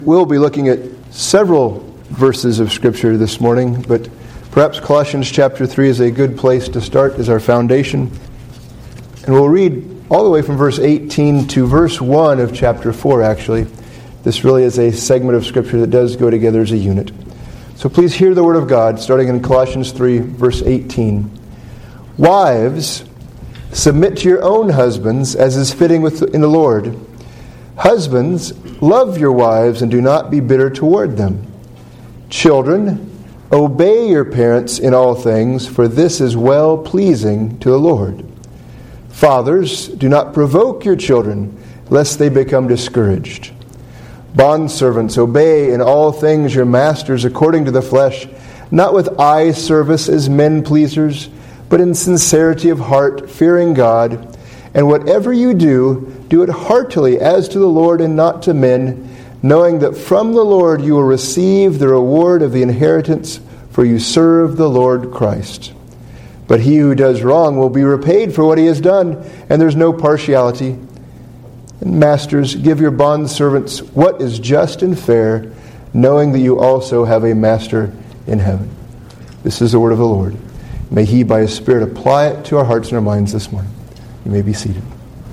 We'll be looking at several verses of Scripture this morning, but perhaps Colossians chapter 3 is a good place to start as our foundation. And we'll read all the way from verse 18 to verse 1 of chapter 4, actually. This really is a segment of Scripture that does go together as a unit. So please hear the Word of God, starting in Colossians 3, verse 18. Wives, submit to your own husbands, as is fitting in the Lord. Husbands, love your wives and do not be bitter toward them. Children, obey your parents in all things, for this is well-pleasing to the Lord. Fathers, do not provoke your children, lest they become discouraged. Bondservants, obey in all things your masters according to the flesh, not with eye service as men pleasers, but in sincerity of heart, fearing God. And whatever you do, do it heartily as to the Lord and not to men, knowing that from the Lord you will receive the reward of the inheritance, for you serve the Lord Christ. But he who does wrong will be repaid for what he has done, and there's no partiality. And masters, give your bondservants what is just and fair, knowing that you also have a master in heaven. This is the word of the Lord. May he by his Spirit apply it to our hearts and our minds this morning. You may be seated.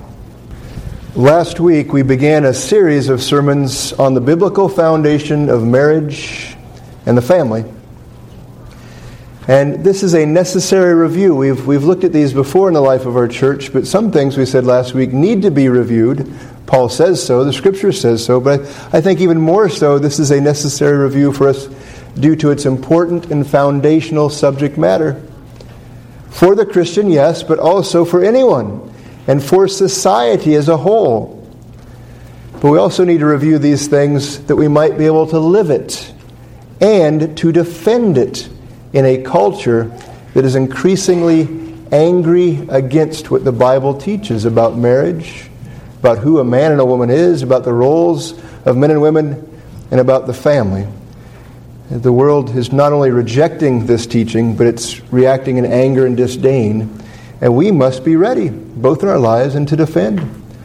Last week we began a series of sermons on the biblical foundation of marriage and the family. And this is a necessary review. We've looked at these before in the life of our church, but some things we said last week need to be reviewed. Paul says so, the Scripture says so, but I think even more so, this is a necessary review for us due to its important and foundational subject matter. For the Christian, yes, but also for anyone, and for society as a whole. But we also need to review these things that we might be able to live it, and to defend it in a culture that is increasingly angry against what the Bible teaches about marriage, about who a man and a woman is, about the roles of men and women, and about the family. The world is not only rejecting this teaching, but it's reacting in anger and disdain. And we must be ready, both in our lives and to defend.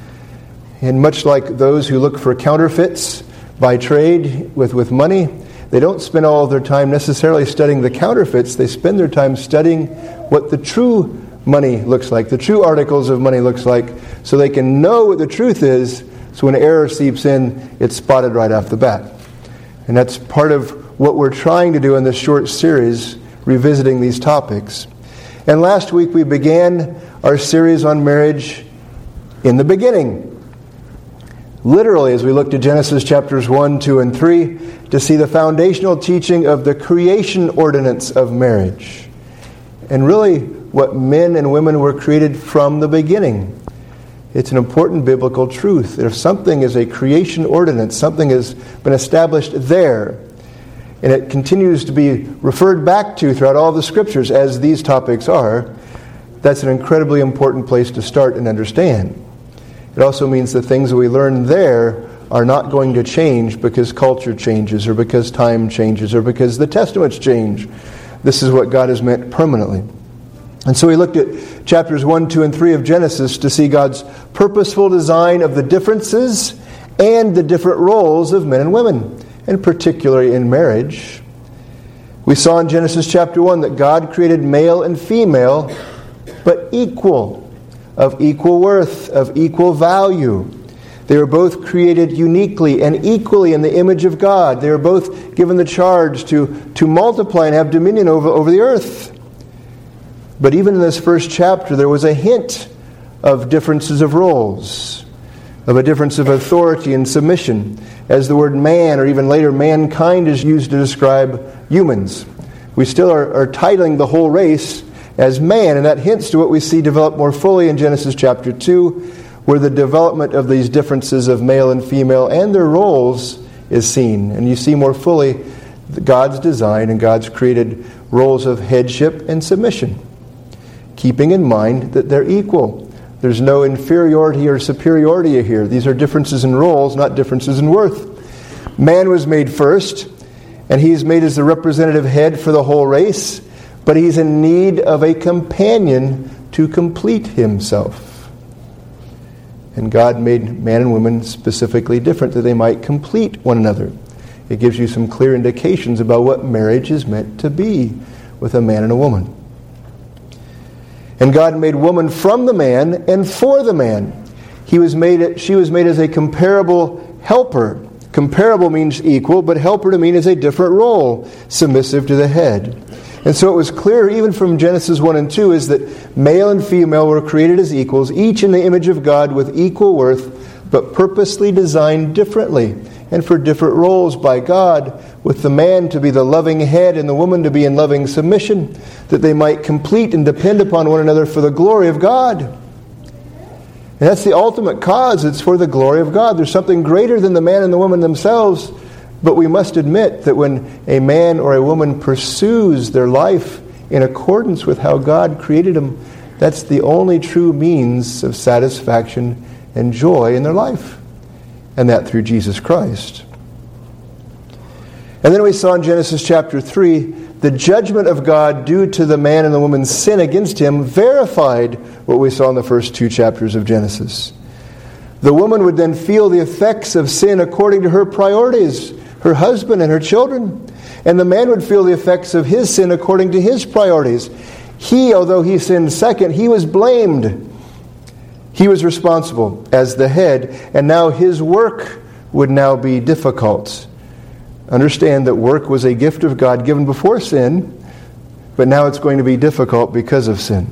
And much like those who look for counterfeits by trade with money, they don't spend all of their time necessarily studying the counterfeits. They spend their time studying what the true money looks like, the true articles of money looks like, so they can know what the truth is, so when error seeps in, it's spotted right off the bat. And that's part of what we're trying to do in this short series, revisiting these topics. And last week we began our series on marriage in the beginning. Literally, as we looked at Genesis chapters 1, 2, and 3, to see the foundational teaching of the creation ordinance of marriage. And really, what men and women were created from the beginning. It's an important biblical truth. If something is a creation ordinance, something has been established there, and it continues to be referred back to throughout all the Scriptures, as these topics are, that's an incredibly important place to start and understand. It also means the things that we learn there are not going to change because culture changes, or because time changes, or because the Testaments change. This is what God has meant permanently. And so we looked at chapters 1, 2, and 3 of Genesis to see God's purposeful design of the differences and the different roles of men and women, and particularly in marriage. We saw in Genesis chapter 1 that God created male and female, but equal, of equal worth, of equal value. They were both created uniquely and equally in the image of God. They were both given the charge to multiply and have dominion over the earth. But even in this first chapter, there was a hint of differences of roles, of a difference of authority and submission, as the word man, or even later mankind, is used to describe humans. We still are titling the whole race as man, and that hints to what we see develop more fully in Genesis chapter 2, where the development of these differences of male and female and their roles is seen. And you see more fully God's design and God's created roles of headship and submission, keeping in mind that they're equal. There's no inferiority or superiority here. These are differences in roles, not differences in worth. Man was made first, and he's made as the representative head for the whole race, but he's in need of a companion to complete himself. And God made man and woman specifically different that they might complete one another. It gives you some clear indications about what marriage is meant to be with a man and a woman. And God made woman from the man and for the man. She was made as a comparable helper. Comparable means equal, but helper to mean is a different role, submissive to the head. And so it was clear even from Genesis 1 and 2 is that male and female were created as equals, each in the image of God with equal worth, but purposely designed differently and for different roles by God, with the man to be the loving head and the woman to be in loving submission, that they might complete and depend upon one another for the glory of God. And that's the ultimate cause. It's for the glory of God. There's something greater than the man and the woman themselves. But we must admit that when a man or a woman pursues their life in accordance with how God created them, that's the only true means of satisfaction and joy in their life. And that through Jesus Christ. And then we saw in Genesis chapter 3, the judgment of God due to the man and the woman's sin against him verified what we saw in the first 2 chapters of Genesis. The woman would then feel the effects of sin according to her priorities, her husband and her children. And the man would feel the effects of his sin according to his priorities. He, although he sinned second, he was blamed. He was responsible as the head, and now his work would now be difficult. Understand that work was a gift of God given before sin, but now it's going to be difficult because of sin.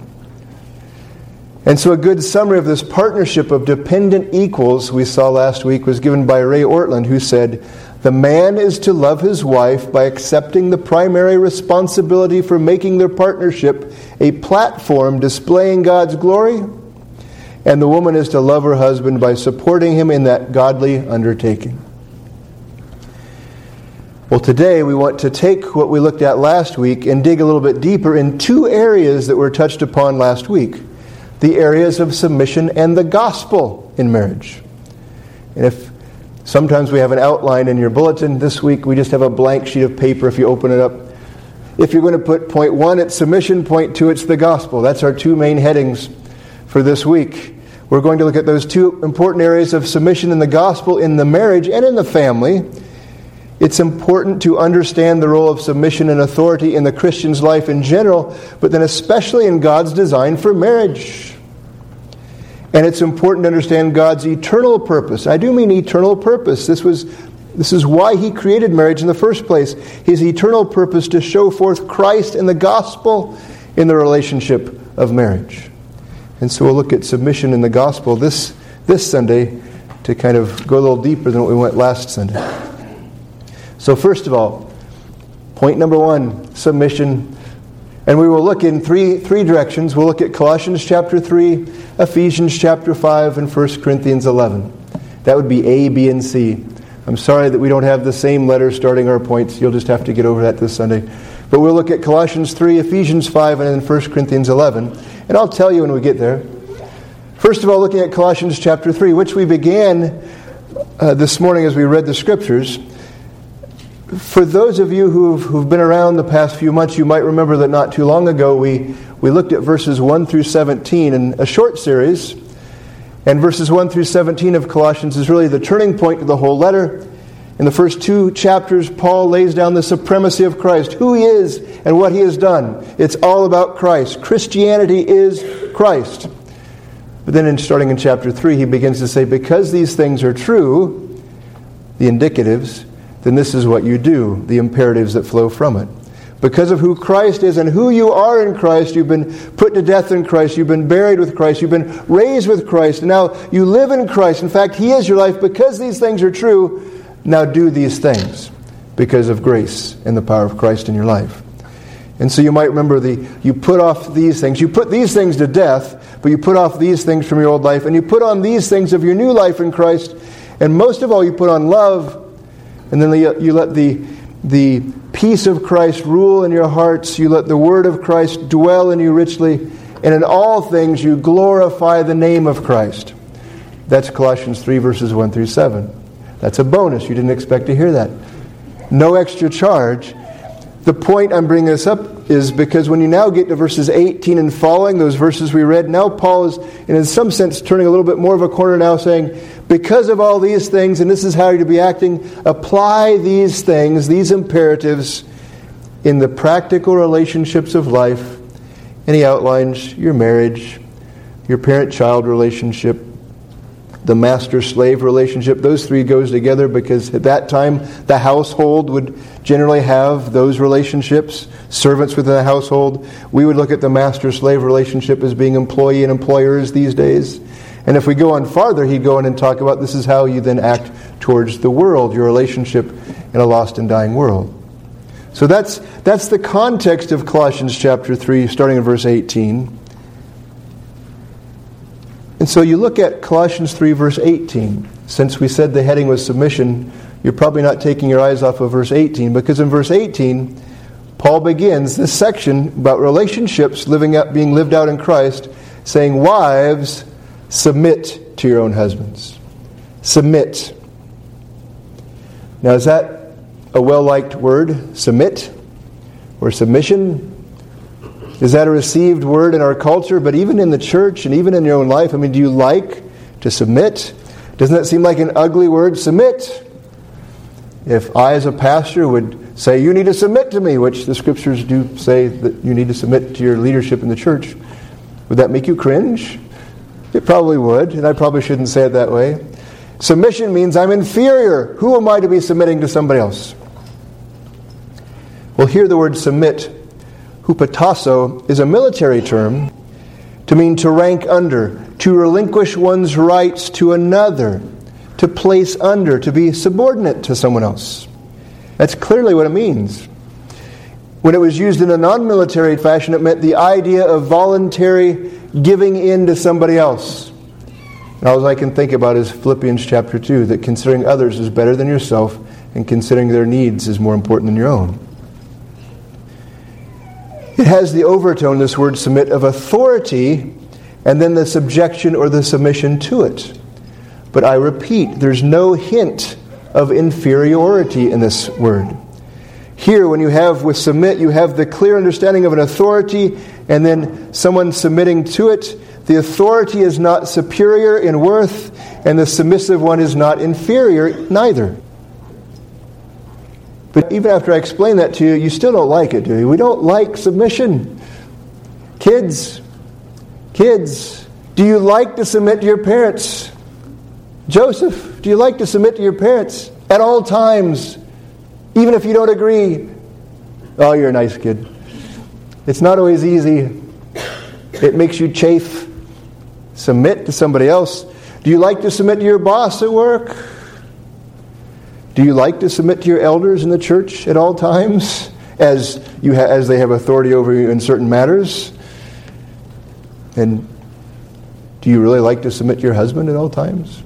And so a good summary of this partnership of dependent equals we saw last week was given by Ray Ortland, who said, "The man is to love his wife by accepting the primary responsibility for making their partnership a platform displaying God's glory, and the woman is to love her husband by supporting him in that godly undertaking." Well, today we want to take what we looked at last week and dig a little bit deeper in 2 areas that were touched upon last week. The areas of submission and the gospel in marriage. And if sometimes we have an outline in your bulletin, this week we just have a blank sheet of paper if you open it up. If you're going to put point 1, it's submission, point 2, it's the gospel. That's our 2 main headings for this week. We're going to look at those 2 important areas of submission and the gospel in the marriage and in the family. It's important to understand the role of submission and authority in the Christian's life in general, but then especially in God's design for marriage. And it's important to understand God's eternal purpose. I do mean eternal purpose. This is why He created marriage in the first place. His eternal purpose to show forth Christ and the gospel in the relationship of marriage. And so we'll look at submission and the gospel this Sunday to kind of go a little deeper than what we went last Sunday. So first of all, point number 1, submission. And we will look in three directions. We'll look at Colossians chapter 3, Ephesians chapter 5, and 1 Corinthians 11. That would be A, B, and C. I'm sorry that we don't have the same letters starting our points. You'll just have to get over that this Sunday. But we'll look at Colossians 3, Ephesians 5, and then 1 Corinthians 11. And I'll tell you when we get there. First of all, looking at Colossians chapter 3, which we began this morning as we read the Scriptures. For those of you who've been around the past few months, you might remember that not too long ago we looked at verses 1 through 17 in a short series. And verses 1 through 17 of Colossians is really the turning point of the whole letter. In the first 2 chapters, Paul lays down the supremacy of Christ, who He is and what He has done. It's all about Christ. Christianity is Christ. But then starting in chapter 3, he begins to say, because these things are true, the indicatives, then this is what you do, the imperatives that flow from it. Because of who Christ is and who you are in Christ, you've been put to death in Christ, you've been buried with Christ, you've been raised with Christ, and now you live in Christ. In fact, He is your life. Because these things are true, now do these things because of grace and the power of Christ in your life. And so you might remember you put off these things. You put these things to death, but you put off these things from your old life, and you put on these things of your new life in Christ. And most of all, you put on love. And then you let the peace of Christ rule in your hearts. You let the word of Christ dwell in you richly. And in all things you glorify the name of Christ. That's Colossians 3 verses 1 through 7. That's a bonus. You didn't expect to hear that. No extra charge. The point I'm bringing this up is because when you now get to verses 18 and following, those verses we read, now Paul is, in some sense, turning a little bit more of a corner now, saying, because of all these things, and this is how you're to be acting, apply these things, these imperatives, in the practical relationships of life. And he outlines your marriage, your parent-child relationship, the master-slave relationship. Those three goes together because at that time the household would generally have those relationships, servants within the household. We would look at the master-slave relationship as being employee and employers these days. And if we go on farther, he'd go in and talk about this is how you then act towards the world, your relationship in a lost and dying world. So that's the context of Colossians chapter 3, starting in verse 18. And so you look at Colossians 3, verse 18. Since we said the heading was submission, you're probably not taking your eyes off of verse 18, because in verse 18, Paul begins this section about relationships being lived out in Christ, saying, wives, submit to your own husbands. Submit. Now, is that a well-liked word, submit, or submission? Is that a received word in our culture? But even in the church and even in your own life, do you like to submit? Doesn't that seem like an ugly word, submit? If I as a pastor would say, you need to submit to me, which the scriptures do say that you need to submit to your leadership in the church, would that make you cringe? It probably would, and I probably shouldn't say it that way. Submission means I'm inferior. Who am I to be submitting to somebody else? Well, here the word submit, hupatasso, is a military term to mean to rank under, to relinquish one's rights to another, to place under, to be subordinate to someone else. That's clearly what it means. When it was used in a non-military fashion, it meant the idea of voluntary giving in to somebody else. And all I can think about is Philippians chapter 2, that considering others is better than yourself, and considering their needs is more important than your own. It has the overtone, this word submit, of authority, and then the subjection or the submission to it. But I repeat, there's no hint of inferiority in this word. Here, when you have with submit, you have the clear understanding of an authority, and then someone submitting to it. The authority is not superior in worth, and the submissive one is not inferior neither. But even after I explain that to you, you still don't like it, do you? We don't like submission. Kids, do you like to submit to your parents? Joseph, do you like to submit to your parents at all times, even if you don't agree? Oh, you're a nice kid. It's not always easy. It makes you chafe. Submit to somebody else. Do you like to submit to your boss at work? Do you like to submit to your elders in the church at all times, as they have authority over you in certain matters? And do you really like to submit to your husband at all times,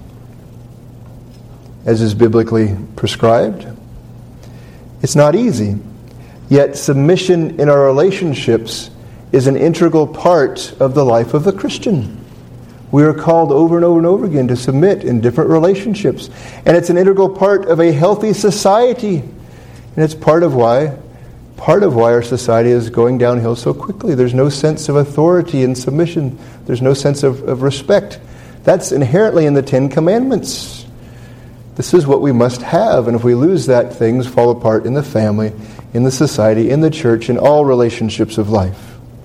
as is biblically prescribed? It's not easy. Yet submission in our relationships is an integral part of the life of the Christian. We are called over and over and over again to submit in different relationships. And it's an integral part of a healthy society. And it's part of why our society is going downhill so quickly. There's no sense of authority and submission. There's no sense of respect. That's inherently in the Ten Commandments. This is what we must have. And if we lose that, things fall apart in the family, in the society, in the church, in all relationships of life.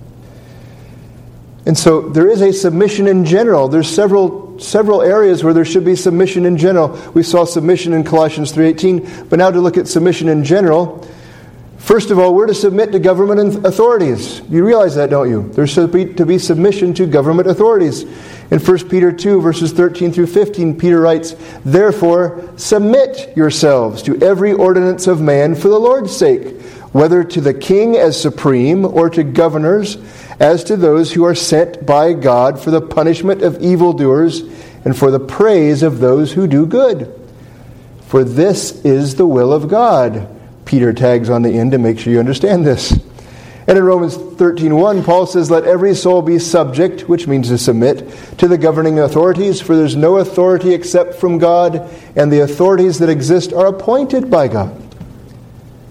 And so there is a submission in general. There's several areas where there should be submission in general. We saw submission in Colossians 3:18, but now to look at submission in general. First of all, we're to submit to government authorities. You realize that, don't you? There's to be submission to government authorities. In 1 Peter 2, verses 13 through 15, Peter writes, "Therefore, submit yourselves to every ordinance of man for the Lord's sake, whether to the king as supreme or to governors, as to those who are sent by God for the punishment of evildoers and for the praise of those who do good. For this is the will of God." Peter tags on the end to make sure you understand this. And in Romans 13:1, Paul says, "Let every soul be subject," which means to submit, "to the governing authorities, for there's no authority except from God, and the authorities that exist are appointed by God."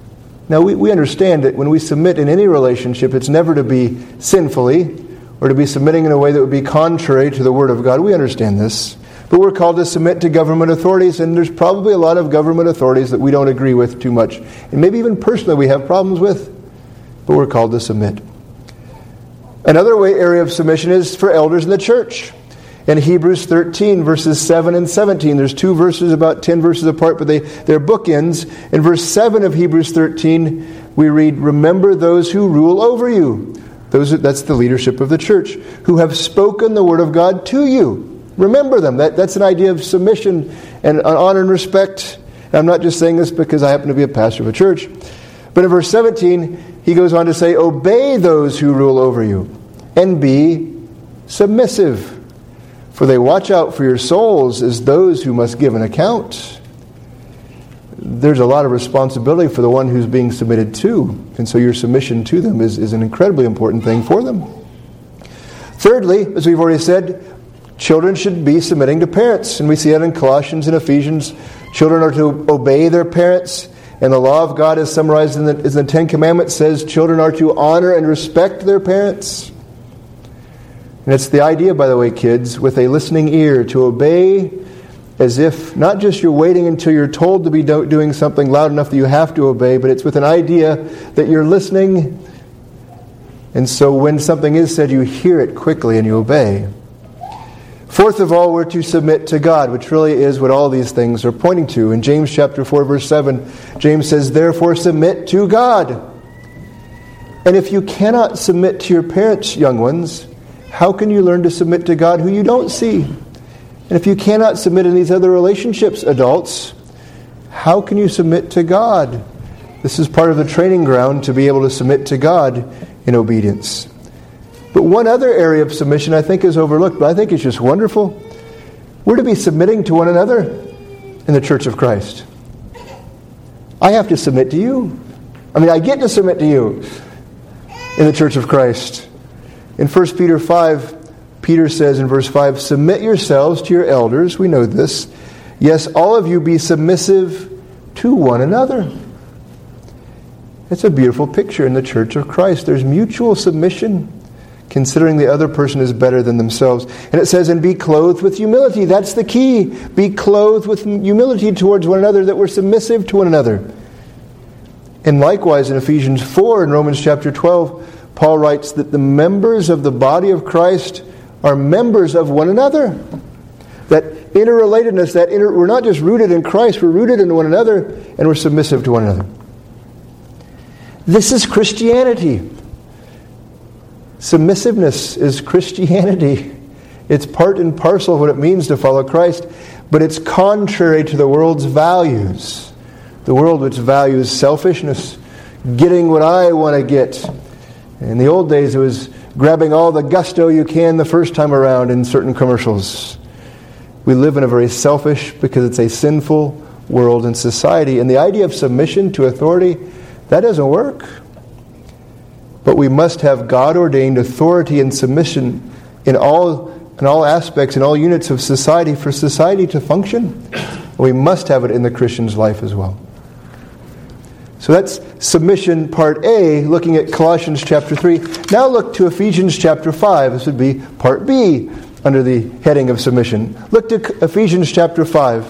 Now, we understand that when we submit in any relationship, it's never to be sinfully or to be submitting in a way that would be contrary to the Word of God. We understand this. But we're called to submit to government authorities, and there's probably a lot of government authorities that we don't agree with too much. And maybe even personally we have problems with, but we're called to submit. Another area of submission is for elders in the church. In Hebrews 13, verses 7 and 17, there's two verses about 10 verses apart, but they're bookends. In verse 7 of Hebrews 13, we read, "Remember those who rule over you." That's the leadership of the church, "who have spoken the word of God to you." Remember them. That's an idea of submission and honor and respect. And I'm not just saying this because I happen to be a pastor of a church. But in verse 17, he goes on to say, "Obey those who rule over you, and be submissive. For they watch out for your souls as those who must give an account." There's a lot of responsibility for the one who's being submitted to. And so your submission to them is an incredibly important thing for them. Thirdly, as we've already said, children should be submitting to parents. And we see that in Colossians and Ephesians. Children are to obey their parents. And the law of God, as summarized in the Ten Commandments, says children are to honor and respect their parents. And it's the idea, by the way, kids, with a listening ear, to obey as if not just you're waiting until you're told to be doing something loud enough that you have to obey, but it's with an idea that you're listening. And so when something is said, you hear it quickly and you obey. Fourth of all, we're to submit to God, which really is what all these things are pointing to. In James chapter 4, verse 7, James says, "Therefore submit to God." And if you cannot submit to your parents, young ones, how can you learn to submit to God who you don't see? And if you cannot submit in these other relationships, adults, how can you submit to God? This is part of the training ground to be able to submit to God in obedience. But one other area of submission I think is overlooked, but I think it's just wonderful. We're to be submitting to one another in the Church of Christ. I have to submit to you. I get to submit to you in the Church of Christ. In 1 Peter 5, Peter says in verse 5, "Submit yourselves to your elders." We know this. "Yes, all of you be submissive to one another." It's a beautiful picture in the Church of Christ. There's mutual submission, considering the other person is better than themselves. And it says, "And be clothed with humility." That's the key. Be clothed with humility towards one another, that we're submissive to one another. And likewise in Ephesians 4 and Romans chapter 12, Paul writes that the members of the body of Christ are members of one another. That interrelatedness, we're not just rooted in Christ, we're rooted in one another, and we're submissive to one another. This is Christianity. Submissiveness is Christianity. It's part and parcel of what it means to follow Christ, but it's contrary to the world's values. The world which values selfishness, getting what I want to get. In the old days, it was grabbing all the gusto you can the first time around in certain commercials. We live in a very selfish, because it's a sinful world and society. And the idea of submission to authority, that doesn't work. But we must have God-ordained authority and submission in all aspects, in all units of society, for society to function. We must have it in the Christian's life as well. So that's submission part A, looking at Colossians chapter 3. Now look to Ephesians chapter 5. This would be part B under the heading of submission. Look to Ephesians chapter 5.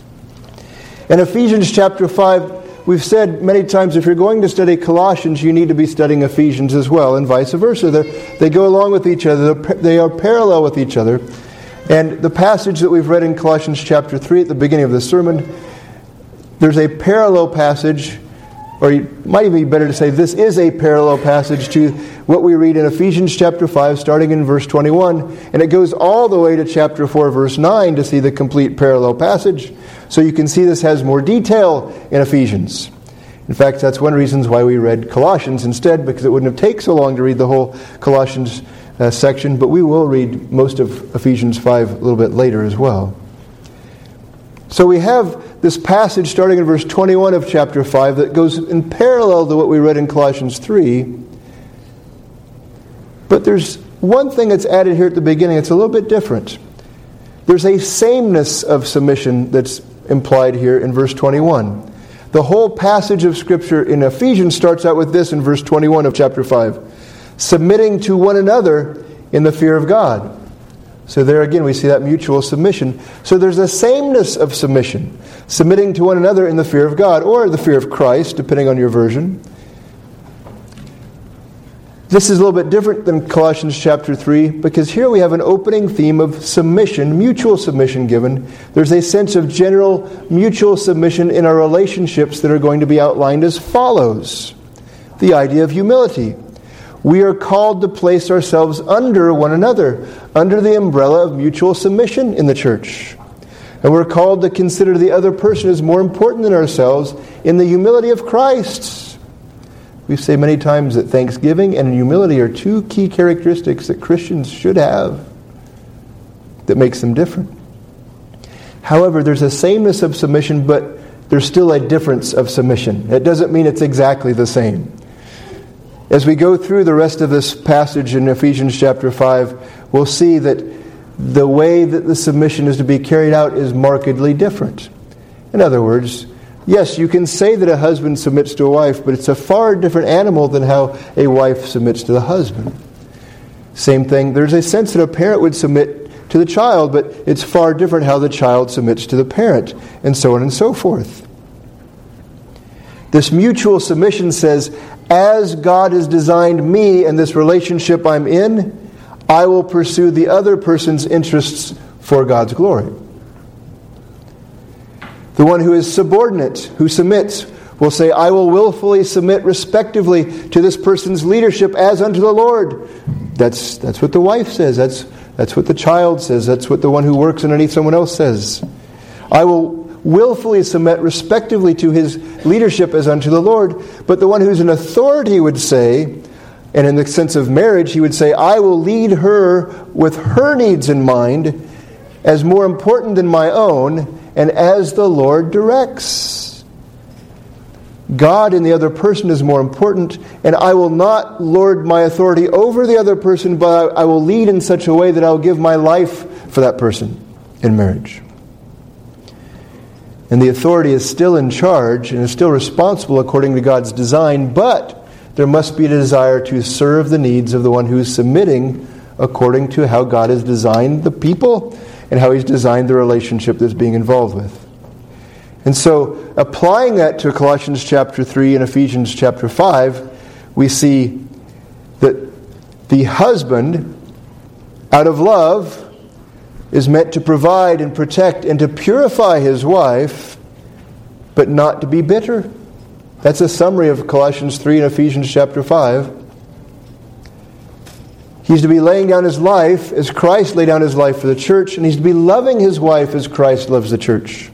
In Ephesians chapter 5, we've said many times, if you're going to study Colossians, you need to be studying Ephesians as well, and vice versa. They go along with each other. They are parallel with each other. And the passage that we've read in Colossians chapter 3 at the beginning of the sermon, there's a parallel passage, or it might even be better to say this is a parallel passage to what we read in Ephesians chapter 5, starting in verse 21. And it goes all the way to chapter 4, verse 9 to see the complete parallel passage. So you can see this has more detail in Ephesians. In fact, that's one of the reasons why we read Colossians instead, because it wouldn't have taken so long to read the whole Colossians section. But we will read most of Ephesians 5 a little bit later as well. So we have this passage starting in verse 21 of chapter 5 that goes in parallel to what we read in Colossians 3. But there's one thing that's added here at the beginning. It's a little bit different. There's a sameness of submission that's implied here in verse 21. The whole passage of Scripture in Ephesians starts out with this in verse 21 of chapter 5. Submitting to one another in the fear of God. So there again we see that mutual submission. So there's a sameness of submission. Submitting to one another in the fear of God, or the fear of Christ, depending on your version. This is a little bit different than Colossians chapter 3, because here we have an opening theme of submission, mutual submission given. There's a sense of general mutual submission in our relationships that are going to be outlined as follows. The idea of humility. We are called to place ourselves under one another, under the umbrella of mutual submission in the church. And we're called to consider the other person as more important than ourselves in the humility of Christ. We say many times that thanksgiving and humility are two key characteristics that Christians should have that makes them different. However, there's a sameness of submission, but there's still a difference of submission. It doesn't mean it's exactly the same. As we go through the rest of this passage in Ephesians chapter 5, we'll see that the way that the submission is to be carried out is markedly different. In other words, yes, you can say that a husband submits to a wife, but it's a far different animal than how a wife submits to the husband. Same thing, there's a sense that a parent would submit to the child, but it's far different how the child submits to the parent, and so on and so forth. This mutual submission says, as God has designed me and this relationship I'm in, I will pursue the other person's interests for God's glory. The one who is subordinate, who submits, will say, I will willfully submit respectively to this person's leadership as unto the Lord. That's what the wife says. That's what the child says. That's what the one who works underneath someone else says. I will willfully submit respectively to his leadership as unto the Lord. But the one who's in authority would say, and in the sense of marriage, he would say, I will lead her with her needs in mind as more important than my own, and as the Lord directs. God in the other person is more important, and I will not lord my authority over the other person, but I will lead in such a way that I will give my life for that person in marriage. And the authority is still in charge and is still responsible according to God's design, but there must be a desire to serve the needs of the one who is submitting according to how God has designed the people and how He's designed the relationship that's being involved with. And so, applying that to Colossians chapter 3 and Ephesians chapter 5, we see that the husband, out of love, is meant to provide and protect and to purify his wife, but not to be bitter. That's a summary of Colossians 3 and Ephesians chapter 5. He's to be laying down his life as Christ laid down his life for the church, and he's to be loving his wife as Christ loves the church.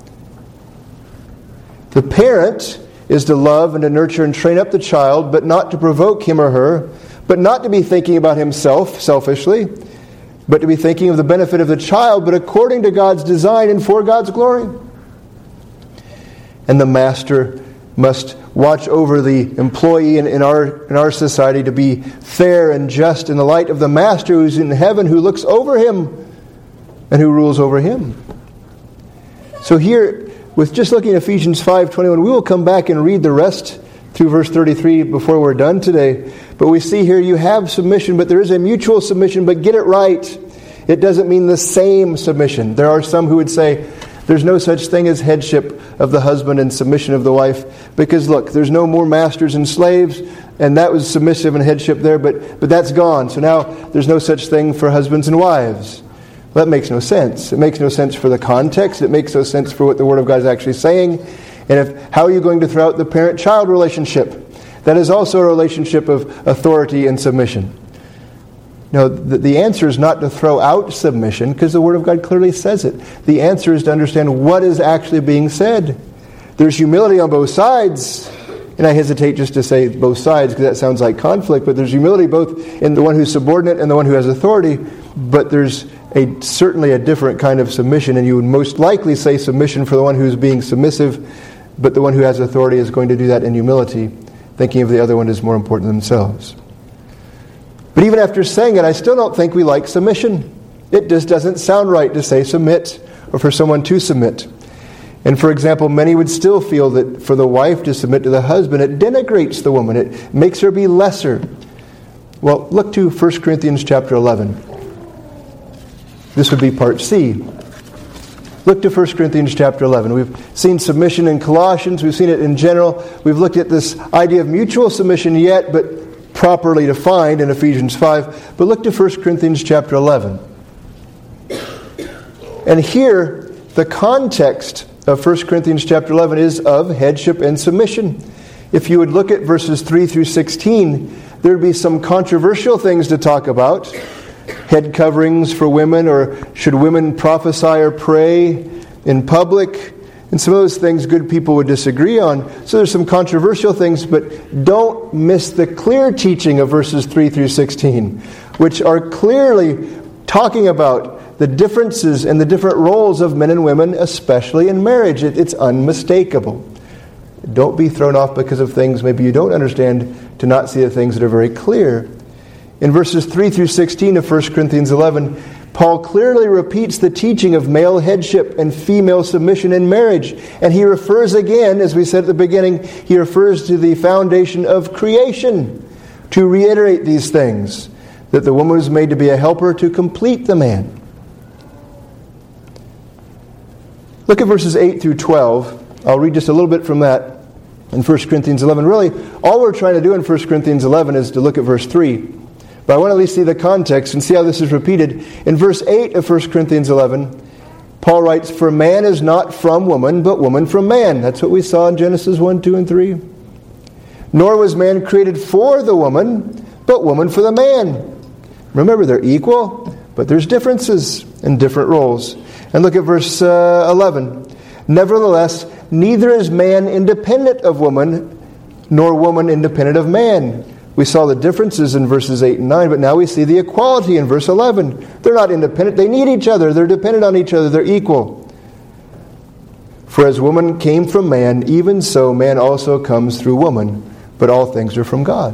The parent is to love and to nurture and train up the child, but not to provoke him or her, but not to be thinking about himself selfishly, but to be thinking of the benefit of the child, but according to God's design and for God's glory. And the master must watch over the employee in our society to be fair and just in the light of the master who's in heaven, who looks over him and who rules over him. So here, with just looking at Ephesians 5:21, we will come back and read the rest through verse 33 before we're done today. But we see here you have submission, but there is a mutual submission, but get it right. It doesn't mean the same submission. There are some who would say there's no such thing as headship of the husband and submission of the wife, because look, there's no more masters and slaves, and that was submissive and headship there, but that's gone. So now there's no such thing for husbands and wives. Well, that makes no sense. It makes no sense for the context. It makes no sense for what the Word of God is actually saying. And how are you going to throw out the parent-child relationship? That is also a relationship of authority and submission. No, the answer is not to throw out submission, because the Word of God clearly says it. The answer is to understand what is actually being said. There's humility on both sides. And I hesitate just to say both sides, because that sounds like conflict, but there's humility both in the one who's subordinate and the one who has authority. But there's certainly a different kind of submission, and you would most likely say submission for the one who's being submissive, but the one who has authority is going to do that in humility, thinking of the other one as more important than themselves. But even after saying it, I still don't think we like submission. It just doesn't sound right to say submit, or for someone to submit. And for example, many would still feel that for the wife to submit to the husband, it denigrates the woman. It makes her be lesser. Well, look to 1 Corinthians chapter 11. This would be part C. Look to 1 Corinthians chapter 11. We've seen submission in Colossians. We've seen it in general. We've looked at this idea of mutual submission yet, but properly defined in Ephesians 5. But look to 1 Corinthians chapter 11. And here, the context of 1 Corinthians chapter 11 is of headship and submission. If you would look at verses 3 through 16, there would be some controversial things to talk about. Head coverings for women, or should women prophesy or pray in public? And some of those things good people would disagree on. So there's some controversial things, but don't miss the clear teaching of verses 3 through 16, which are clearly talking about the differences and the different roles of men and women, especially in marriage. It's unmistakable. Don't be thrown off because of things maybe you don't understand, to not see the things that are very clear. In verses 3 through 16 of 1 Corinthians 11, Paul clearly repeats the teaching of male headship and female submission in marriage. And he refers again, as we said at the beginning, he refers to the foundation of creation to reiterate these things, that the woman was made to be a helper to complete the man. Look at verses 8 through 12. I'll read just a little bit from that in 1 Corinthians 11. Really, all we're trying to do in 1 Corinthians 11 is to look at verse 3. But I want to at least see the context and see how this is repeated. In verse 8 of 1 Corinthians 11, Paul writes, "For man is not from woman, but woman from man." That's what we saw in Genesis 1, 2, and 3. "Nor was man created for the woman, but woman for the man." Remember, they're equal, but there's differences in different roles. And look at verse 11. "Nevertheless, neither is man independent of woman, nor woman independent of man." We saw the differences in verses 8 and 9, but now we see the equality in verse 11. They're not independent. They need each other. They're dependent on each other. They're equal. "For as woman came from man, even so man also comes through woman. But all things are from God."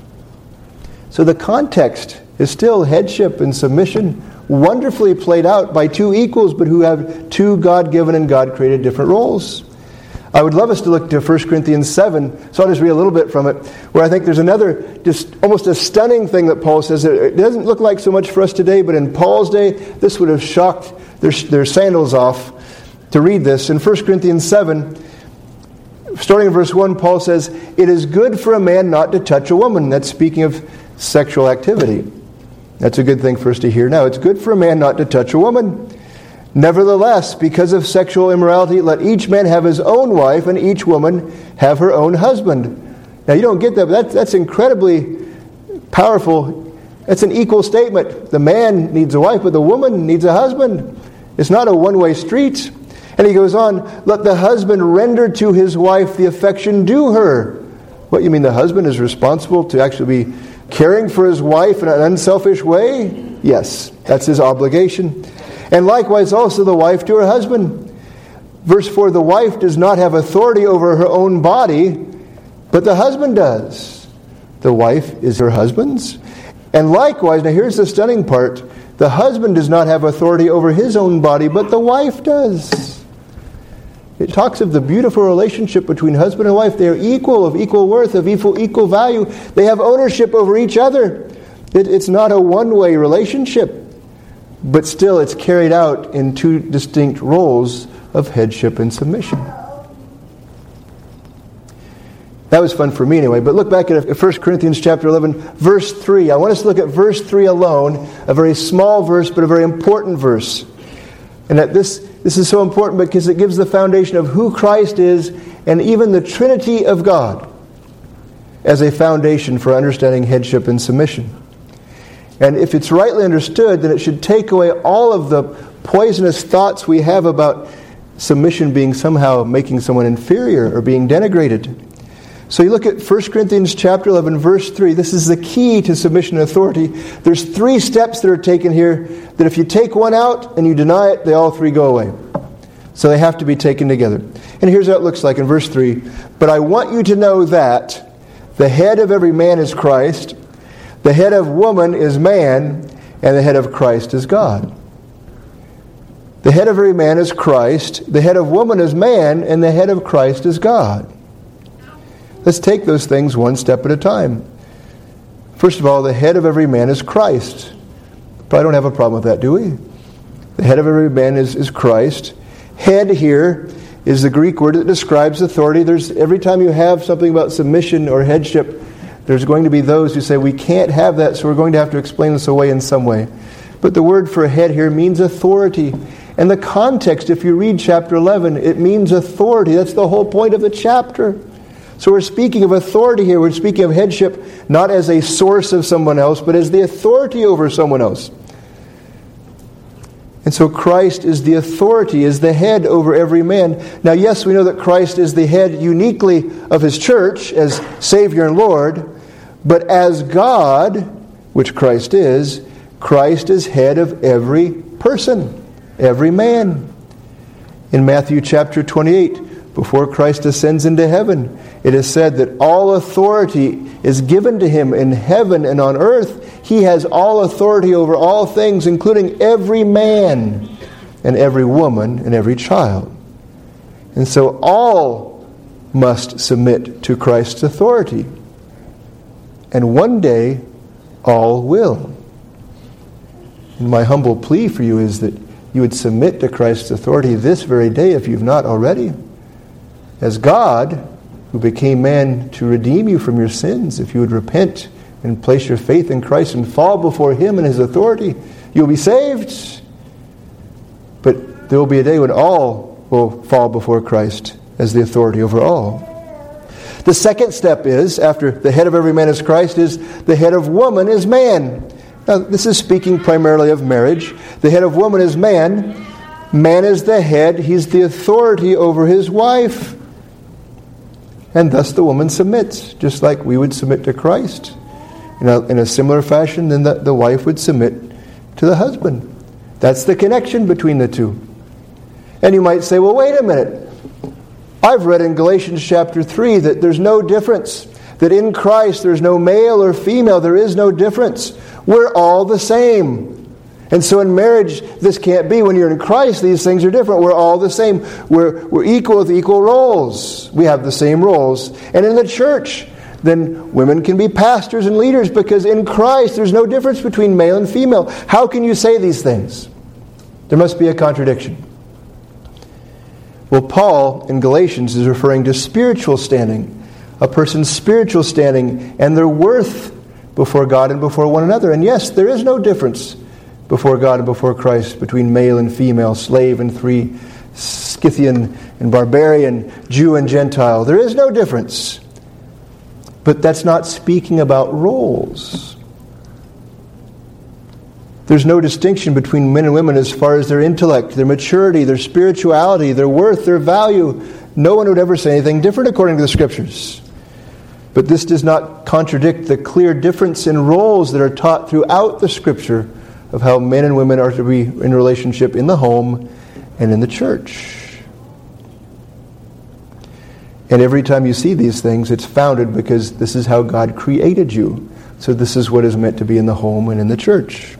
So the context is still headship and submission, wonderfully played out by two equals, but who have two God-given and God-created different roles. I would love us to look to 1 Corinthians 7, so I'll just read a little bit from it, where I think there's another, just almost a stunning thing that Paul says. It doesn't look like so much for us today, but in Paul's day, this would have shocked their sandals off to read this. In 1 Corinthians 7, starting in verse 1, Paul says, "It is good for a man not to touch a woman." That's speaking of sexual activity. That's a good thing for us to hear now. It's good for a man not to touch a woman. "Nevertheless, because of sexual immorality, let each man have his own wife, and each woman have her own husband." Now, you don't get that, but that's incredibly powerful. It's an equal statement. The man needs a wife, but the woman needs a husband. It's not a one-way street. And he goes on, "Let the husband render to his wife the affection due her." What, you mean the husband is responsible to actually be caring for his wife in an unselfish way? Yes, that's his obligation. "And likewise also the wife to her husband." Verse 4, "The wife does not have authority over her own body, but the husband does. The wife is her husband's. And likewise," now here's the stunning part, "the husband does not have authority over his own body, but the wife does." It talks of the beautiful relationship between husband and wife. They are equal, of equal worth, of equal value. They have ownership over each other. It's not a one-way relationship, but still it's carried out in two distinct roles of headship and submission. That was fun for me anyway. But look back at 1 Corinthians chapter 11, verse 3. I want us to look at verse 3 alone, a very small verse, but a very important verse. And that this is so important because it gives the foundation of who Christ is and even the Trinity of God as a foundation for understanding headship and submission. And if it's rightly understood, then it should take away all of the poisonous thoughts we have about submission being somehow making someone inferior or being denigrated. So you look at 1 Corinthians chapter 11, verse 3. This is the key to submission and authority. There's 3 steps that are taken here that if you take one out and you deny it, they all 3 go away. So they have to be taken together. And here's how it looks like in verse 3. "But I want you to know that the head of every man is Christ, the head of woman is man, and the head of Christ is God." The head of every man is Christ, the head of woman is man, and the head of Christ is God. Let's take those things one step at a time. First of all, the head of every man is Christ. Probably don't have a problem with that, do we? The head of every man is Christ. Head here is the Greek word that describes authority. Every time you have something about submission or headship, there's going to be those who say, we can't have that, so we're going to have to explain this away in some way. But the word for head here means authority. And the context, if you read chapter 11, it means authority. That's the whole point of the chapter. So we're speaking of authority here. We're speaking of headship not as a source of someone else, but as the authority over someone else. And so Christ is the authority, is the head over every man. Now, yes, we know that Christ is the head uniquely of His church as Savior and Lord, but as God, which Christ is head of every person. Every man. In Matthew chapter 28, before Christ ascends into heaven, it is said that all authority is given to Him in heaven and on earth. He has all authority over all things, including every man and every woman and every child. And so all must submit to Christ's authority. And one day, all will. And my humble plea for you is that you would submit to Christ's authority this very day if you've not already. As God, who became man to redeem you from your sins, if you would repent and place your faith in Christ and fall before Him and His authority, you'll be saved. But there will be a day when all will fall before Christ as the authority over all. The second step is, after the head of every man is Christ, is the head of woman is man. Now, this is speaking primarily of marriage. The head of woman is man. Man is the head. He's the authority over his wife. And thus the woman submits, just like we would submit to Christ. In a similar fashion, then the wife would submit to the husband. That's the connection between the two. And you might say, well, wait a minute. I've read in Galatians chapter 3 that there's no difference. That in Christ there's no male or female. There is no difference. We're all the same. And so in marriage, this can't be. When you're in Christ, these things are different. We're all the same. We're equal with equal roles. We have the same roles. And in the church, then women can be pastors and leaders because in Christ there's no difference between male and female. How can you say these things? There must be a contradiction. Well, Paul in Galatians is referring to spiritual standing, a person's spiritual standing and their worth before God and before one another. And yes, there is no difference before God and before Christ between male and female, slave and free, Scythian and barbarian, Jew and Gentile. There is no difference. But that's not speaking about roles. There's no distinction between men and women as far as their intellect, their maturity, their spirituality, their worth, their value. No one would ever say anything different according to the Scriptures. But this does not contradict the clear difference in roles that are taught throughout the Scripture of how men and women are to be in relationship in the home and in the church. And every time you see these things, it's founded because this is how God created you. So this is what is meant to be in the home and in the church.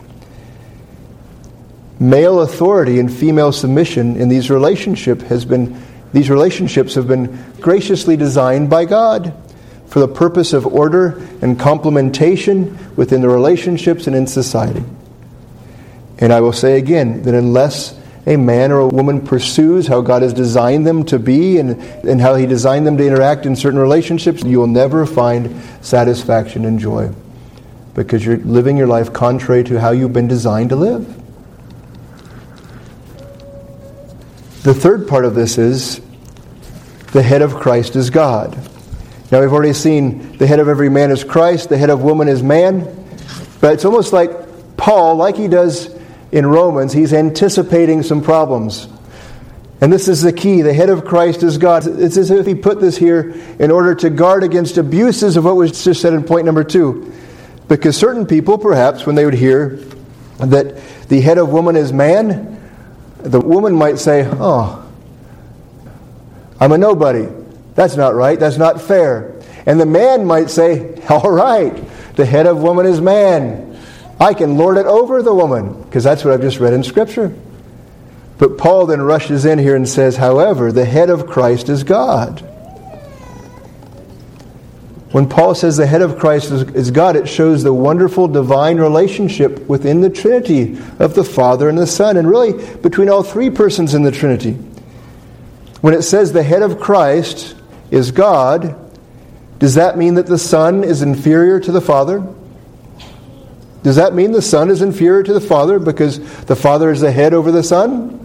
Male authority and female submission in these relationships have been graciously designed by God for the purpose of order and complementation within the relationships and in society. And I will say again that unless a man or a woman pursues how God has designed them to be and how He designed them to interact in certain relationships, you will never find satisfaction and joy because you're living your life contrary to how you've been designed to live. The third part of this is the head of Christ is God. Now we've already seen the head of every man is Christ, the head of woman is man. But it's almost like Paul, like he does in Romans, he's anticipating some problems. And this is the key. The head of Christ is God. It's as if he put this here in order to guard against abuses of what was just said in point number 2. Because certain people, perhaps, when they would hear that the head of woman is man, the woman might say, oh, I'm a nobody. That's not right. That's not fair. And the man might say, all right, the head of woman is man. I can lord it over the woman, because that's what I've just read in Scripture. But Paul then rushes in here and says, however, the head of Christ is God. When Paul says the head of Christ is God, it shows the wonderful divine relationship within the Trinity of the Father and the Son, and really between all three persons in the Trinity. When it says the head of Christ is God, does that mean that the Son is inferior to the Father? Does that mean the Son is inferior to the Father because the Father is the head over the Son?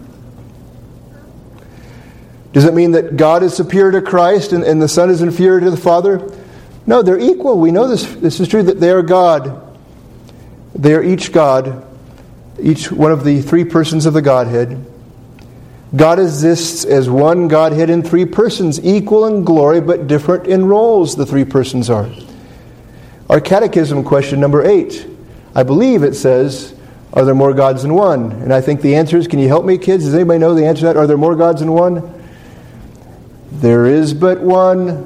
Does it mean that God is superior to Christ and the Son is inferior to the Father? No, they're equal. We know this. This is true that they are God. They are each God, each one of the three persons of the Godhead. God exists as one Godhead in three persons, equal in glory but different in roles, the three persons are. Our catechism question number 8, I believe it says, are there more gods than one? And I think the answer is, can you help me, kids? Does anybody know the answer to that? Are there more gods than one? There is but one,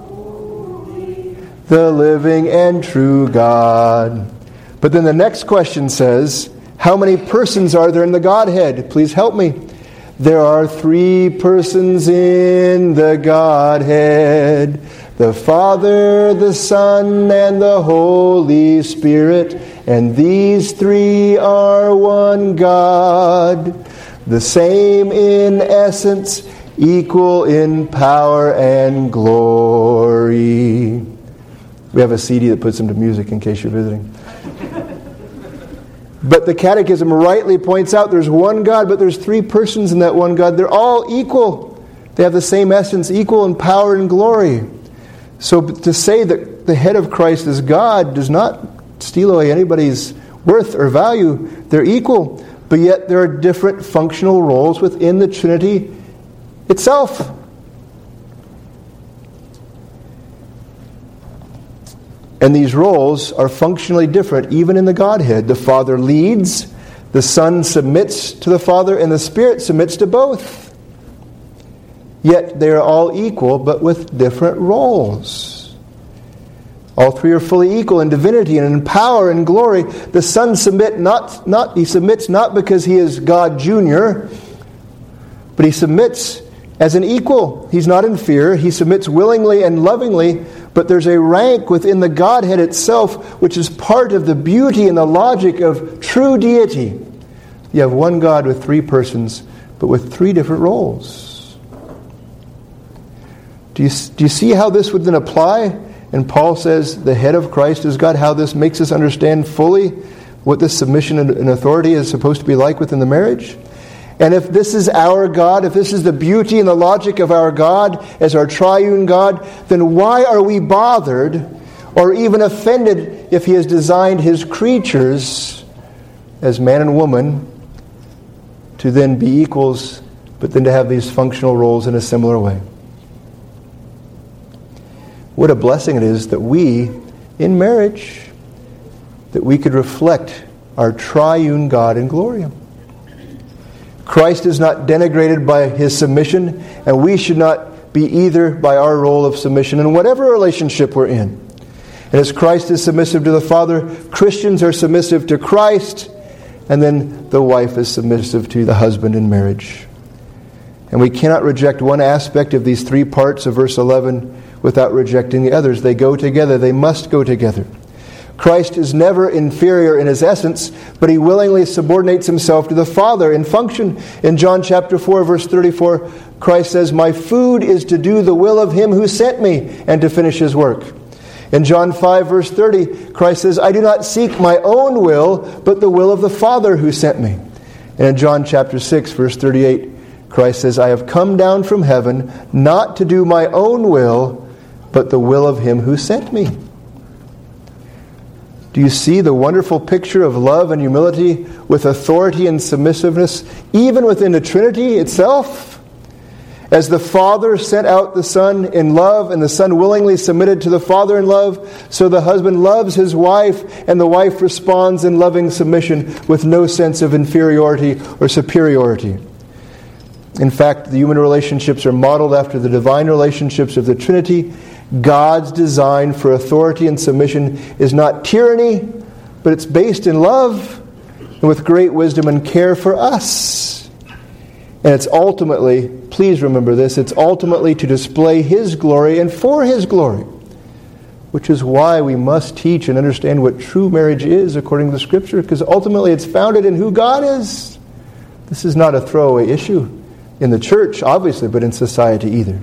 the living and true God. But then the next question says, how many persons are there in the Godhead? Please help me. There are three persons in the Godhead, the Father, the Son, and the Holy Spirit, and these three are one God, the same in essence, equal in power and glory. We have a CD that puts them to music in case you're visiting. But the Catechism rightly points out there's one God, but there's three persons in that one God. They're all equal. They have the same essence, equal in power and glory. So to say that the head of Christ is God does not steal away anybody's worth or value. They're equal, but yet there are different functional roles within the Trinity itself. And these roles are functionally different even in the Godhead. The Father leads, the Son submits to the Father, and the Spirit submits to both. Yet they are all equal, but with different roles. All three are fully equal in divinity and in power and glory. The Son submits not because he is God Junior, but he submits as an equal. He's not inferior. He submits willingly and lovingly, but there's a rank within the Godhead itself which is part of the beauty and the logic of true deity. You have one God with three persons, but with three different roles. Do you see how this would then apply? And Paul says the head of Christ is God, how this makes us understand fully what this submission and authority is supposed to be like within the marriage. And if this is our God, if this is the beauty and the logic of our God as our triune God, then why are we bothered or even offended if he has designed his creatures as man and woman to then be equals, but then to have these functional roles in a similar way? What a blessing it is that we, in marriage, that we could reflect our triune God in glory. Christ is not denigrated by his submission, and we should not be either by our role of submission in whatever relationship we're in. And as Christ is submissive to the Father, Christians are submissive to Christ, and then the wife is submissive to the husband in marriage. And we cannot reject one aspect of these three parts of verse 11 without rejecting the others. They go together. They must go together. Christ is never inferior in his essence, but he willingly subordinates himself to the Father in function. In John chapter 4, verse 34, Christ says, "My food is to do the will of him who sent me and to finish his work." In John 5, verse 30, Christ says, "I do not seek my own will, but the will of the Father who sent me." And in John chapter 6, verse 38, Christ says, "I have come down from heaven not to do my own will, but the will of him who sent me." Do you see the wonderful picture of love and humility with authority and submissiveness, even within the Trinity itself? As the Father sent out the Son in love, and the Son willingly submitted to the Father in love, so the husband loves his wife, and the wife responds in loving submission with no sense of inferiority or superiority. In fact, the human relationships are modeled after the divine relationships of the Trinity. God's design for authority and submission is not tyranny, but it's based in love and with great wisdom and care for us. And it's ultimately, please remember this, it's ultimately to display His glory and for His glory, which is why we must teach and understand what true marriage is according to the Scripture, because ultimately it's founded in who God is. This is not a throwaway issue in the church, obviously, but in society either.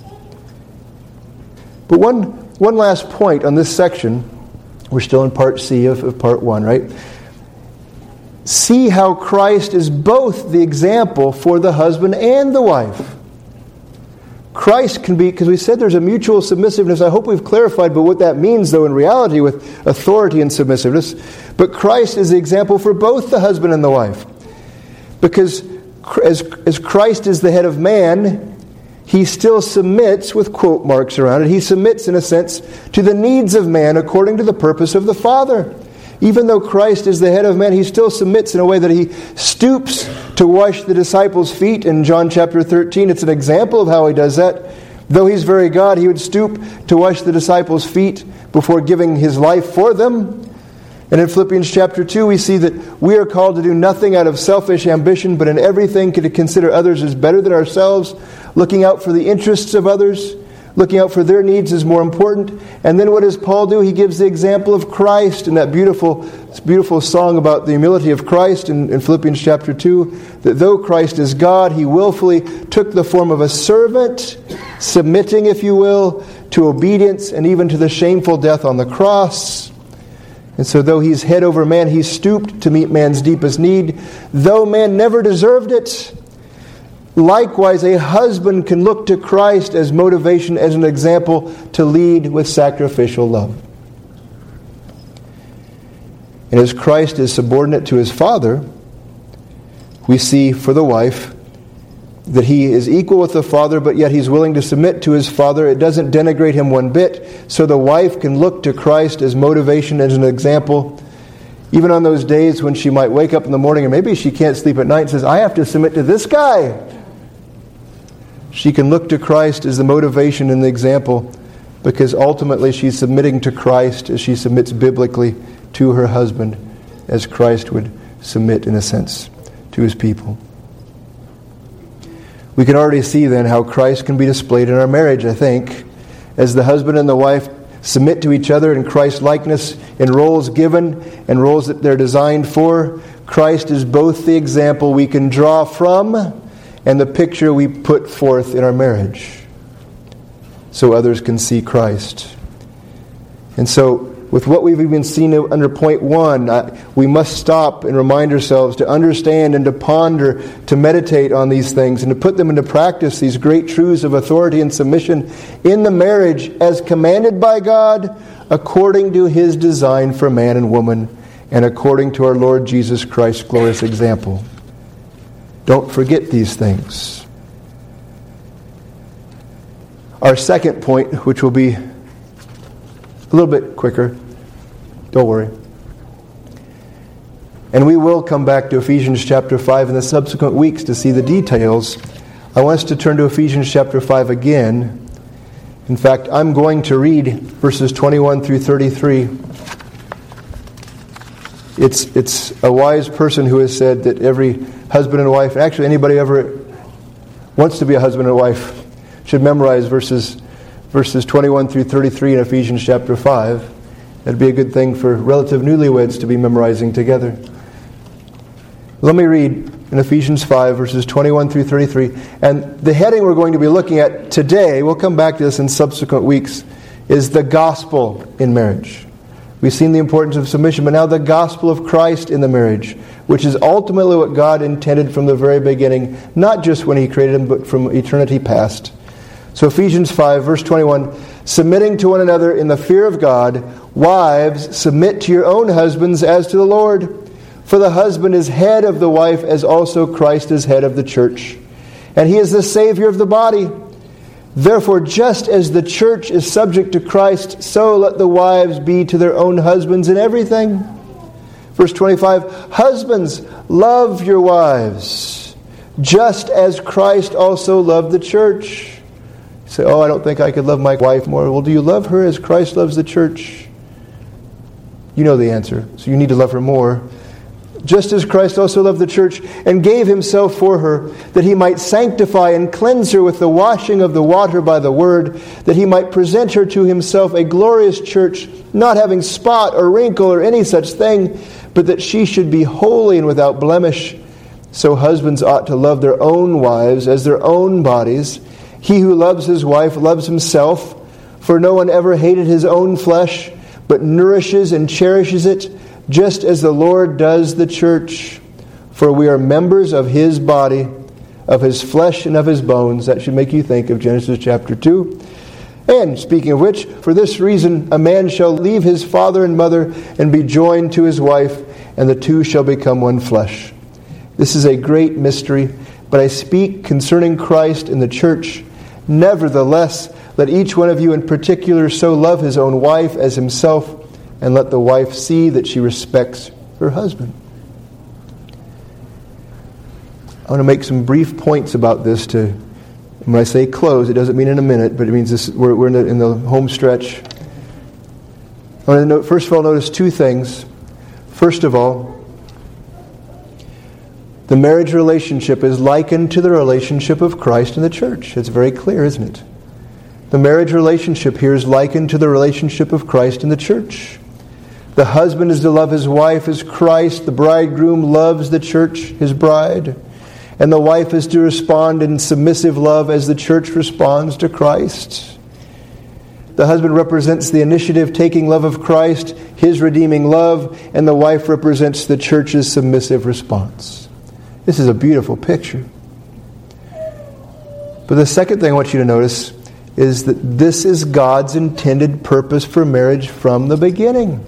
But one last point on this section. We're still in part C of part 1, right? See how Christ is both the example for the husband and the wife. Christ can be, because we said there's a mutual submissiveness. I hope we've clarified but what that means, though, in reality with authority and submissiveness. But Christ is the example for both the husband and the wife. Because as Christ is the head of man, He still submits, with quote marks around it, He submits, in a sense, to the needs of man according to the purpose of the Father. Even though Christ is the head of man, He still submits in a way that He stoops to wash the disciples' feet. In John chapter 13, it's an example of how He does that. Though He's very God, He would stoop to wash the disciples' feet before giving His life for them. And in Philippians chapter 2, we see that we are called to do nothing out of selfish ambition, but in everything to consider others as better than ourselves, looking out for the interests of others, looking out for their needs is more important. And then what does Paul do? He gives the example of Christ in that beautiful song about the humility of Christ in Philippians chapter 2, that though Christ is God, He willfully took the form of a servant, submitting, if you will, to obedience and even to the shameful death on the cross. And so though He's head over man, He stooped to meet man's deepest need, though man never deserved it. Likewise, a husband can look to Christ as motivation, as an example to lead with sacrificial love. And as Christ is subordinate to His Father, we see for the wife that He is equal with the Father, but yet He's willing to submit to His Father. It doesn't denigrate Him one bit. So the wife can look to Christ as motivation, as an example. Even on those days when she might wake up in the morning, or maybe she can't sleep at night and says, I have to submit to this guy. She can look to Christ as the motivation and the example, because ultimately she's submitting to Christ as she submits biblically to her husband, as Christ would submit, in a sense, to His people. We can already see then how Christ can be displayed in our marriage, I think, as the husband and the wife submit to each other in Christ's likeness, in roles given and roles that they're designed for. Christ is both the example we can draw from and the picture we put forth in our marriage, so others can see Christ. And so, with what we've even seen under point 1, we must stop and remind ourselves to understand and to ponder, to meditate on these things, and to put them into practice, these great truths of authority and submission in the marriage as commanded by God, according to His design for man and woman, and according to our Lord Jesus Christ's glorious example. Don't forget these things. Our second point, which will be a little bit quicker, don't worry. And we will come back to Ephesians chapter 5 in the subsequent weeks to see the details. I want us to turn to Ephesians chapter 5 again. In fact, I'm going to read verses 21 through 33. It's a wise person who has said that every husband and wife, actually anybody who ever wants to be a husband and wife, should memorize verses 21 through 33 in Ephesians chapter 5. That'd be a good thing for relative newlyweds to be memorizing together. Let me read in Ephesians 5, verses 21 through 33. And the heading we're going to be looking at today, we'll come back to this in subsequent weeks, is the gospel in marriage. We've seen the importance of submission, but now the gospel of Christ in the marriage, which is ultimately what God intended from the very beginning, not just when He created them, but from eternity past. So Ephesians 5, verse 21, submitting to one another in the fear of God, wives, submit to your own husbands as to the Lord. For the husband is head of the wife, as also Christ is head of the church. And He is the Savior of the body. Therefore, just as the church is subject to Christ, so let the wives be to their own husbands in everything. Verse 25, husbands, love your wives, just as Christ also loved the church. You say, I don't think I could love my wife more. Well, do you love her as Christ loves the church? You know the answer. So you need to love her more. just as Christ also loved the church and gave himself for her, that he might sanctify and cleanse her with the washing of the water by the word, that he might present her to himself a glorious church, not having spot or wrinkle or any such thing, but that she should be holy and without blemish. So husbands ought to love their own wives as their own bodies. He who loves his wife loves himself, for no one ever hated his own flesh, but nourishes and cherishes it, just as the Lord does the church. For we are members of his body, of his flesh and of his bones. That should make you think of Genesis chapter 2. And speaking of which, for this reason a man shall leave his father and mother and be joined to his wife, and the two shall become one flesh. This is a great mystery, but I speak concerning Christ and the church. Nevertheless, let each one of you in particular so love his own wife as himself, and let the wife see that she respects her husband. I want to make some brief points about this. When I say close, it doesn't mean in a minute, but it means this. We're in the home stretch. I want to first of all notice two things. First of all, the marriage relationship is likened to the relationship of Christ and the church. It's very clear, isn't it? The marriage relationship here is likened to the relationship of Christ and the church. The husband is to love his wife as Christ, the bridegroom, loves the church, his bride. And the wife is to respond in submissive love as the church responds to Christ. The husband represents the initiative, taking love of Christ, his redeeming love, and the wife represents the church's submissive response. This is a beautiful picture. But the second thing I want you to notice is that this is God's intended purpose for marriage from the beginning.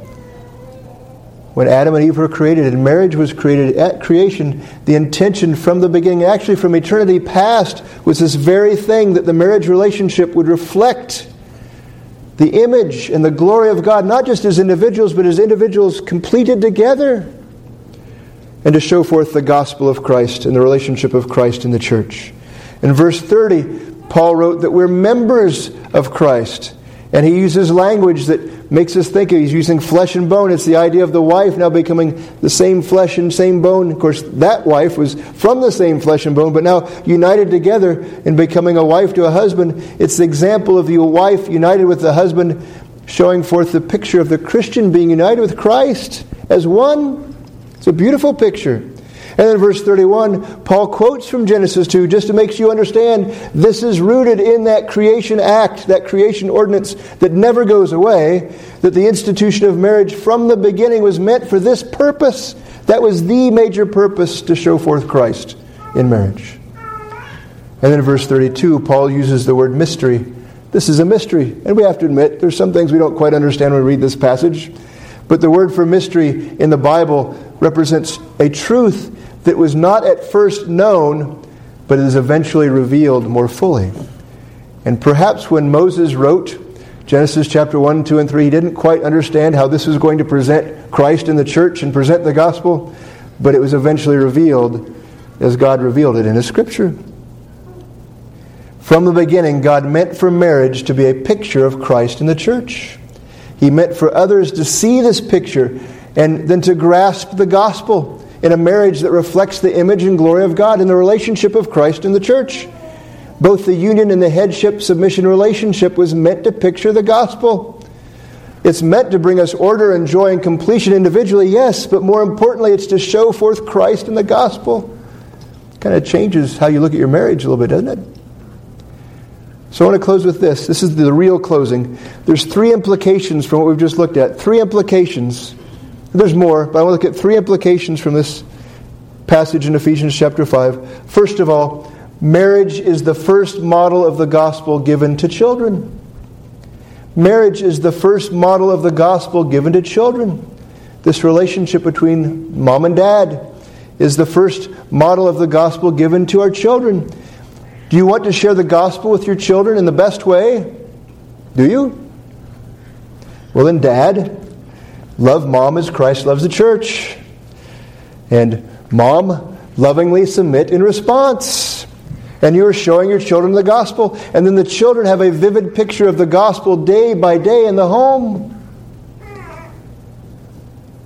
When Adam and Eve were created and marriage was created at creation, the intention from the beginning, actually from eternity past, was this very thing, that the marriage relationship would reflect the image and the glory of God, not just as individuals, but as individuals completed together, and to show forth the gospel of Christ and the relationship of Christ in the church. In verse 30, Paul wrote that we're members of Christ. And he uses language that makes us think he's using flesh and bone. It's the idea of the wife now becoming the same flesh and same bone. Of course, that wife was from the same flesh and bone, but now united together and becoming a wife to a husband. It's the example of the wife united with the husband, showing forth the picture of the Christian being united with Christ as one. It's a beautiful picture. And then verse 31, Paul quotes from Genesis 2 just to make you understand this is rooted in that creation act, that creation ordinance that never goes away, that the institution of marriage from the beginning was meant for this purpose. That was the major purpose, to show forth Christ in marriage. And then in verse 32, Paul uses the word mystery. This is a mystery. And we have to admit, there's some things we don't quite understand when we read this passage. But the word for mystery in the Bible represents a truth that was not at first known, but is eventually revealed more fully. And perhaps when Moses wrote Genesis chapter 1, 2, and 3, he didn't quite understand how this was going to present Christ in the church and present the gospel, but it was eventually revealed as God revealed it in His Scripture. From the beginning, God meant for marriage to be a picture of Christ in the church. He meant for others to see this picture and then to grasp the gospel in a marriage that reflects the image and glory of God in the relationship of Christ in the church. Both the union and the headship-submission relationship was meant to picture the gospel. It's meant to bring us order and joy and completion individually, yes, but more importantly, it's to show forth Christ in the gospel. It kind of changes how you look at your marriage a little bit, doesn't it? So I want to close with this. This is the real closing. There's 3 implications from what we've just looked at. 3 implications. There's more, but I want to look at 3 implications from this passage in Ephesians chapter 5. First of all, marriage is the first model of the gospel given to children. Marriage is the first model of the gospel given to children. This relationship between mom and dad is the first model of the gospel given to our children. Do you want to share the gospel with your children in the best way? Do you? Well then, dad, love mom as Christ loves the church. And mom, lovingly submit in response. And you are showing your children the gospel. And then the children have a vivid picture of the gospel day by day in the home. Do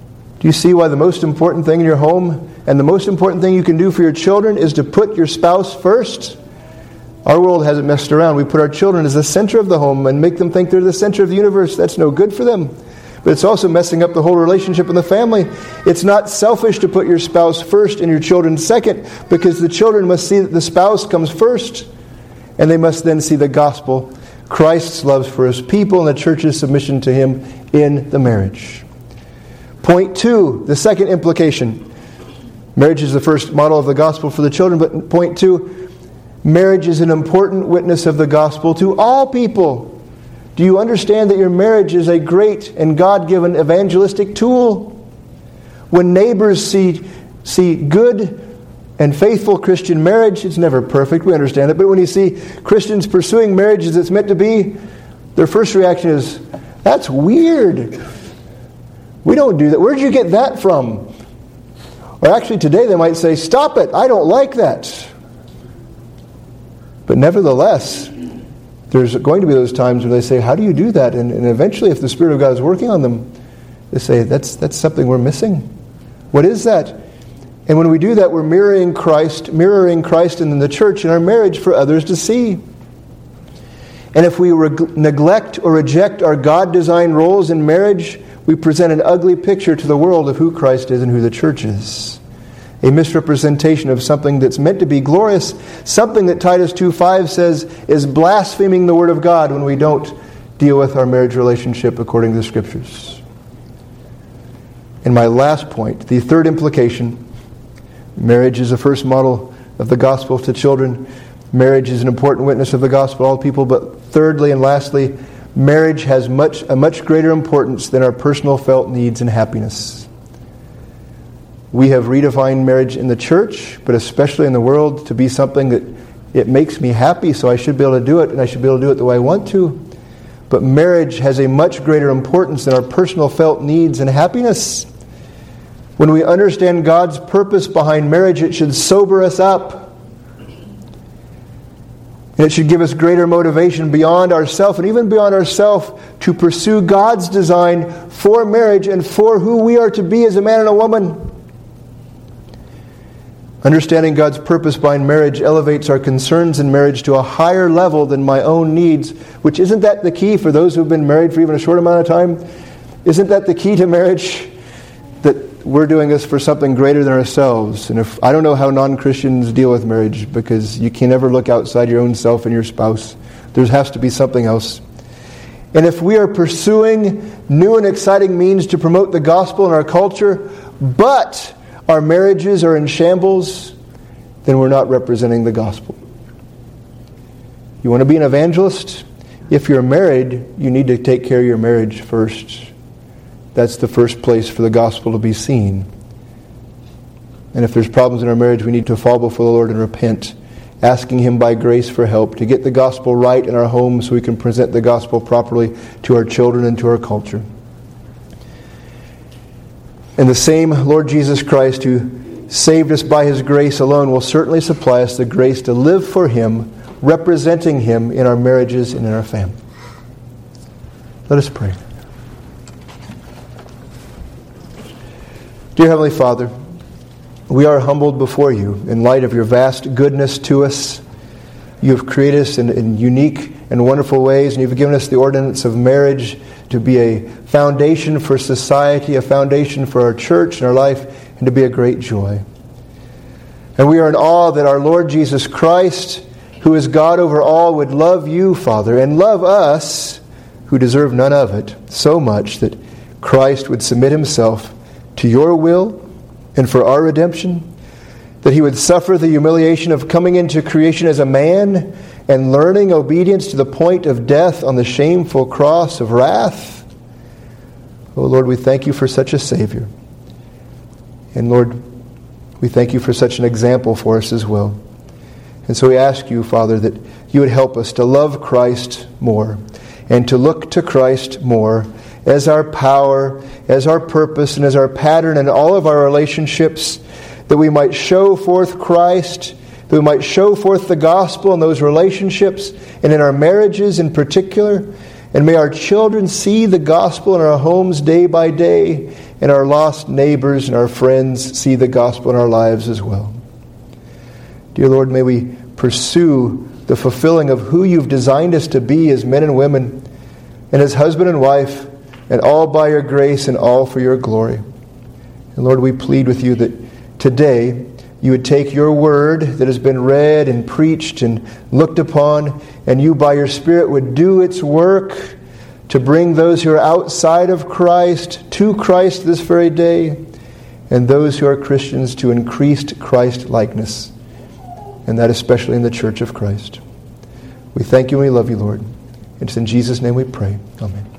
Do you see why the most important thing in your home and the most important thing you can do for your children is to put your spouse first? Our world hasn't messed around. We put our children as the center of the home and make them think they're the center of the universe. That's no good for them. But it's also messing up the whole relationship in the family. It's not selfish to put your spouse first and your children second, because the children must see that the spouse comes first, and they must then see the gospel, Christ's love for His people, and the church's submission to Him in the marriage. Point 2, the second implication. Marriage is the first model of the gospel for the children, but point 2, marriage is an important witness of the gospel to all people. Do you understand that your marriage is a great and God-given evangelistic tool? When neighbors see good and faithful Christian marriage, it's never perfect, we understand it, but when you see Christians pursuing marriage as it's meant to be, their first reaction is, that's weird. We don't do that. Where'd you get that from? Or actually today they might say, stop it, I don't like that. But nevertheless, there's going to be those times where they say, how do you do that? And eventually, if the Spirit of God is working on them, they say, that's something we're missing. What is that? And when we do that, we're mirroring Christ in the church in our marriage for others to see. And if we neglect or reject our God-designed roles in marriage, we present an ugly picture to the world of who Christ is and who the church is. A misrepresentation of something that's meant to be glorious, something that Titus 2:5 says is blaspheming the Word of God when we don't deal with our marriage relationship according to the Scriptures. And my last point, the third implication, marriage is the first model of the gospel to children. Marriage is an important witness of the gospel to all people. But thirdly and lastly, marriage has a much greater importance than our personal felt needs and happiness. We have redefined marriage in the church, but especially in the world, to be something that it makes me happy, so I should be able to do it, and I should be able to do it the way I want to. But marriage has a much greater importance than our personal felt needs and happiness. When we understand God's purpose behind marriage, it should sober us up. And it should give us greater motivation beyond ourselves and even beyond ourselves to pursue God's design for marriage and for who we are to be as a man and a woman. Understanding God's purpose behind marriage elevates our concerns in marriage to a higher level than my own needs, which isn't that the key for those who have been married for even a short amount of time? Isn't that the key to marriage? That we're doing this for something greater than ourselves. And I don't know how non-Christians deal with marriage, because you can never look outside your own self and your spouse. There has to be something else. And if we are pursuing new and exciting means to promote the gospel in our culture, but our marriages are in shambles, then we're not representing the gospel. You want to be an evangelist? If you're married, you need to take care of your marriage first. That's the first place for the gospel to be seen. And if there's problems in our marriage, we need to fall before the Lord and repent, asking Him by grace for help to get the gospel right in our homes so we can present the gospel properly to our children and to our culture. And the same Lord Jesus Christ who saved us by His grace alone will certainly supply us the grace to live for Him, representing Him in our marriages and in our family. Let us pray. Dear Heavenly Father, we are humbled before You in light of Your vast goodness to us. You have created us in unique and wonderful ways, and You've given us the ordinance of marriage to be a foundation for society, a foundation for our church and our life, and to be a great joy. And we are in awe that our Lord Jesus Christ, who is God over all, would love You, Father, and love us, who deserve none of it, so much that Christ would submit Himself to Your will and for our redemption, that He would suffer the humiliation of coming into creation as a man and learning obedience to the point of death on the shameful cross of wrath. Oh Lord, we thank You for such a Savior. And Lord, we thank You for such an example for us as well. And so we ask You, Father, that You would help us to love Christ more and to look to Christ more as our power, as our purpose, and as our pattern in all of our relationships, that we might show forth Christ, that we might show forth the gospel in those relationships and in our marriages in particular. And may our children see the gospel in our homes day by day. and our lost neighbors and our friends see the gospel in our lives as well. Dear Lord, may we pursue the fulfilling of who you've designed us to be as men and women, and as husband and wife, and all by your grace and all for your glory. And Lord, we plead with you that today you would take your word that has been read and preached and looked upon, and you by your Spirit would do its work to bring those who are outside of Christ to Christ this very day, and those who are Christians to increased Christ-likeness, and that especially in the Church of Christ. We thank you and we love you, Lord. It's in Jesus' name we pray. Amen.